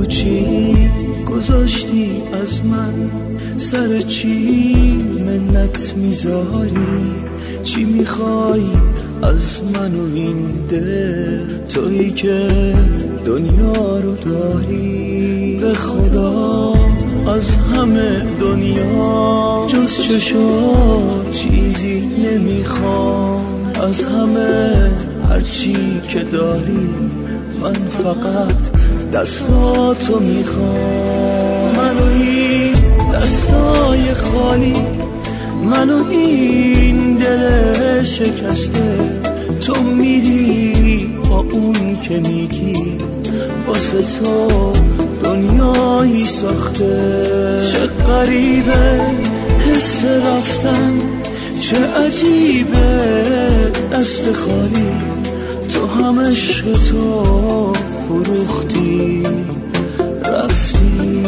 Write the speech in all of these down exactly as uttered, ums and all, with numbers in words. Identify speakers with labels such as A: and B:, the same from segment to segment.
A: چی گذاشتی از من، سر چی منت میذاری، چی میخوای از من و این دل، تویی که دنیا رو داری. به خدا از همه دنیا جز چشات چیزی نمیخوام، از همه هرچی که داری من فقط دستاتو میخوام. منو این دستای خالی، منو این دل شکسته، تو میری با اون که میگی واسه تو دنیایی ساخته. چه غریبه حس رفتن، چه عجیبه دست خالی، تو هم عشق تو فروختی رفتی.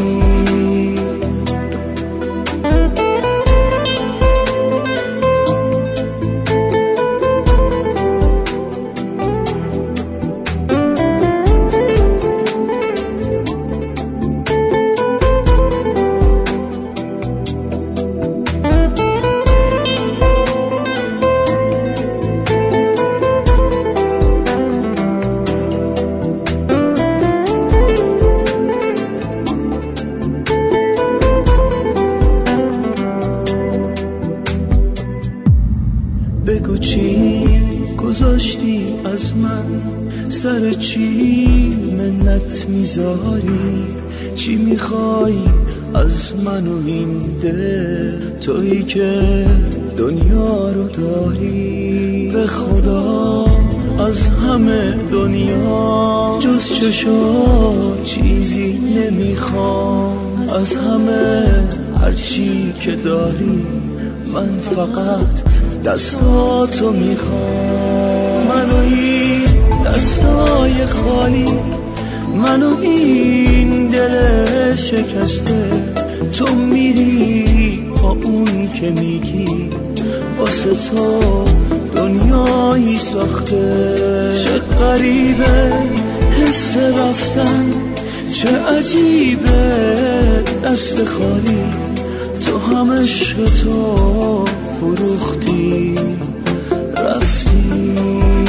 A: بگو چی گذاشتی از من، سر چی منت میذاری، چی میخوای از من و این دل، تویی که دنیا رو داری. به خدا از همه دنیا جز چشات چیزی نمیخوام، از همه هرچی که داری من فقط دستاتو میخوام. منو این دستای خالی، منو این دل شکسته، تو میری با اون که میگی واسه تو دنیایی ساخته. چه غریبه حس رفتن، چه عجیبه دست خالی، تو هم عشق تو فروختی رفتی.